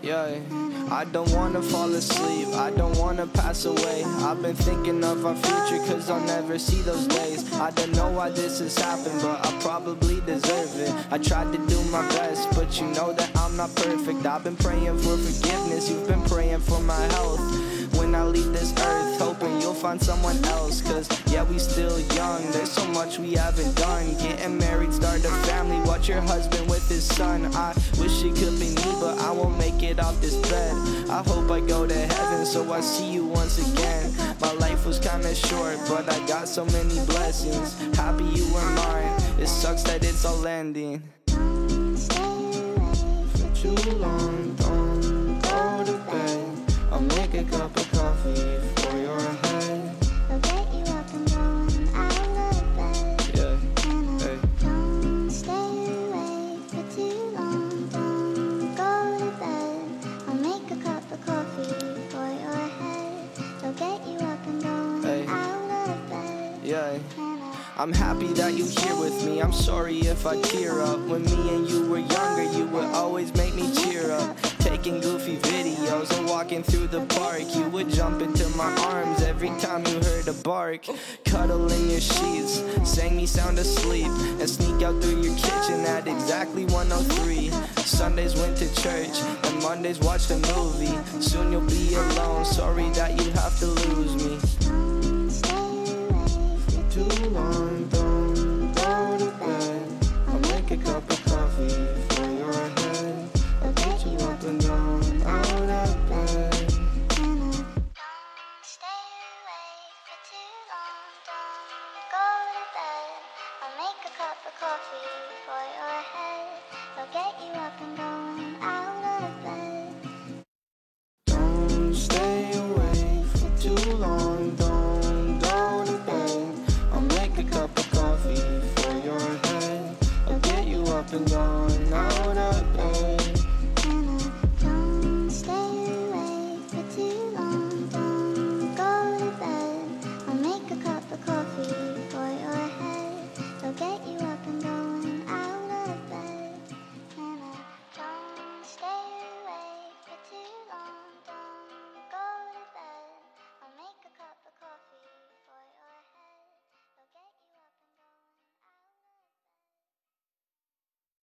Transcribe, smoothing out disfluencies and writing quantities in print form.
Yeah, I don't wanna fall asleep, I don't wanna pass away. I've been thinking of our future cause I'll never see those days. I don't know why this has happened, but I probably deserve it. I tried to do my best, but you know that I'm not perfect. I've been praying for forgiveness, you've been praying for my health. When I leave this earth, hoping you'll find someone else. Cause yeah, we still young, there's so much we haven't done. Getting married, start a family, watch your husband with his son. I wish it could be me, but I won't make it off this bed. I hope I go to heaven, so I see you once again. My life was kinda short, but I got so many blessings. Happy you were mine, it sucks that it's all ending. For too long, don't go to bed. I'll make a cup of coffee for your head. I'll get you up and going out of bed. Yeah, hey. Don't stay awake for too long. Don't go to bed. I'll make a cup of coffee for your head. I'll get you up and going out of bed. Yeah. I'm happy that you're here with me. I'm sorry if I tear up. When me and you were younger, you would always make me cheer up. Taking goofy videos and walking through the park. You would jump into my arms every time you heard a bark. Cuddle in your sheets, sang me sound asleep, and sneak out through your kitchen at exactly 1:03. Sundays went to church, and Mondays watched a movie. Soon you'll be alone, sorry that you